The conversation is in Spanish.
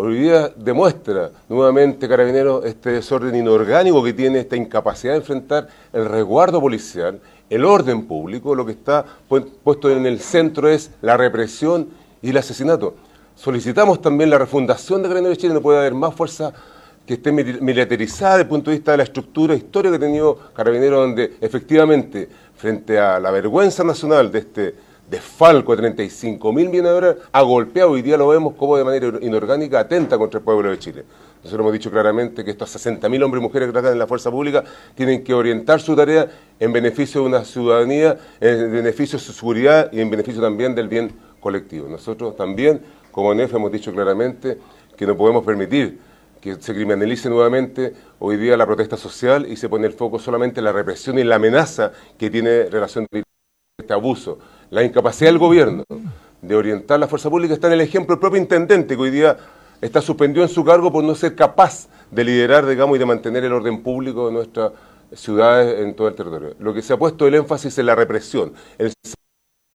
Hoy día demuestra nuevamente Carabineros este desorden inorgánico que tiene, esta incapacidad de enfrentar el resguardo policial, el orden público. Lo que está puesto en el centro es la represión y el asesinato. Solicitamos también la refundación de Carabineros de Chile. No puede haber más fuerza que esté militarizada desde el punto de vista de la estructura histórica que ha tenido Carabineros, donde efectivamente, frente a la vergüenza nacional de este desfalco de 35.000 millones de dólares, ha golpeado, hoy día lo vemos como de manera inorgánica atenta contra el pueblo de Chile. Nosotros hemos dicho claramente que estos 60.000 hombres y mujeres que trabajan en la fuerza pública tienen que orientar su tarea en beneficio de una ciudadanía, en beneficio de su seguridad y en beneficio también del bien colectivo. Nosotros también, como NEF, hemos dicho claramente que no podemos permitir que se criminalice nuevamente hoy día la protesta social y se pone el foco solamente en la represión y en la amenaza que tiene relación con este abuso. La incapacidad del gobierno de orientar la fuerza pública está en el ejemplo del propio intendente, que hoy día está suspendido en su cargo por no ser capaz de liderar, digamos, y de mantener el orden público de nuestras ciudades en todo el territorio. Lo que se ha puesto el énfasis en la represión, el